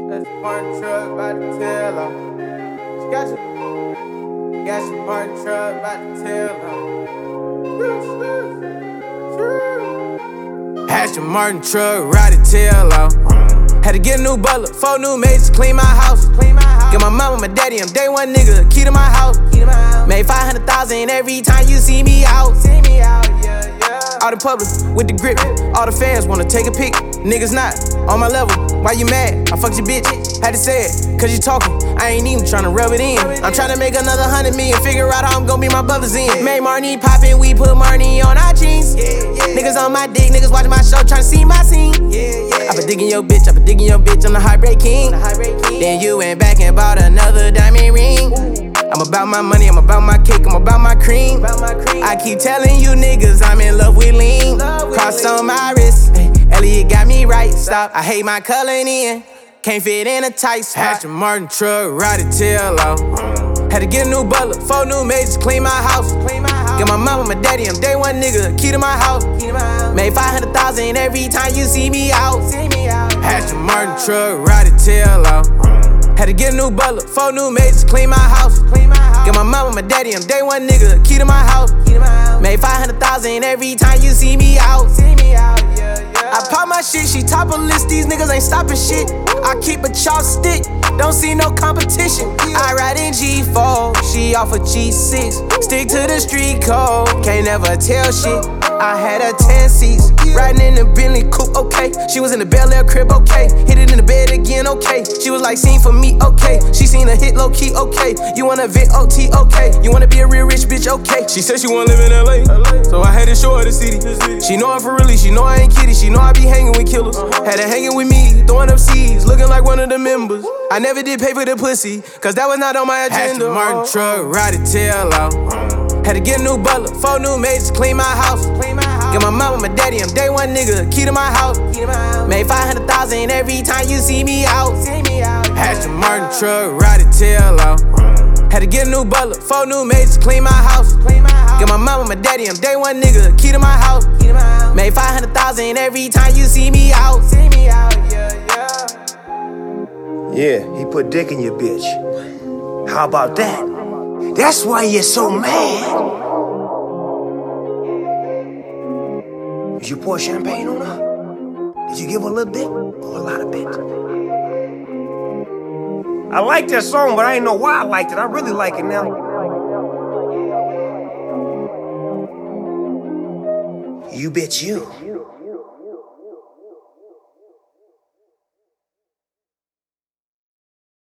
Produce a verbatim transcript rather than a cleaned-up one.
That's Martin truck about to tell her. She got you. Got your Martin truck about to tell her. Had your Martin truck ride to tell her. Had to get a new butler, four new maids to clean my house. Get my mama, my daddy, I'm day one nigga, key to my house. Made five hundred thousand every time you see me out. Out in public with the grip, all the fans wanna take a pic. Niggas not on my level, why you mad? I fucked your bitch, had to say it, cause you talking. I ain't even tryna rub it in. I'm tryna make another hundred million, figure out how I'm gon' be my brothers in. Made Marnie poppin', we put Marnie on our jeans. Niggas on my dick, niggas watching my show, tryna see my scene. I been digging your bitch, I been digging your bitch, I'm the heartbreak king. Then you went back and bought another diamond ring. I'm about my money, I'm about my cake, I'm about my cream. I keep telling you niggas I'm in love with lean. Cross on my wrist, ay, Elliot got me right. Stop, I hate my coloring in. Can't fit in a tight spot. Had your Martin truck, ride it tail out. Had to get a new butler, four new maids to clean my house. Get my mama, my daddy, I'm day one nigga, key to my house. Made five hundred thousand every time you see me out. Had your Martin truck, ride it tail out. Had to get a new butler, four new maids to clean my house. Get my mama, my daddy, I'm day one nigga, key to my house. Made five hundred thousand every time you see me out. I pop my shit, she top of list, these niggas ain't stopping shit. I keep a chopstick, don't see no competition. I ride in G four, she off a G six. Stick to the street code, can't never tell shit. I had her ten seats, riding in the Bentley coupe, okay. She was in the Bel Air crib, okay. Hit it in the bed again, okay. She was like, seen for me, okay. She seen a hit low key, okay. You wanna vent O T, okay. You wanna be a real rich bitch, okay. She said she wanna live in L A, so I had to show her the city. She know I'm for really, she know I ain't kidding. She know I be hanging with killers. Had her hanging with me, throwing up seeds, looking like one of the members. I never did pay for the pussy, cause that was not on my agenda. Had your Martin truck, ride it tail out. Had to get a new butler, four new maids to clean my house. Get my mama, my daddy, I'm day one nigga, key to my house. Made five hundred thousand every time you see me out. Had your Martin truck, ride it tail out. Had to get a new butler, four new maids to clean my house. Get my mama, my daddy, I'm day one nigga, key to my house. Made five hundred thousand every time you see me out. Yeah, he put dick in your bitch. How about that? That's why you're so mad. Did you pour champagne on her? Did you give her a little bit or a lot of bit? I like that song, but I ain't know why I liked it. I really like it now. You bitch you.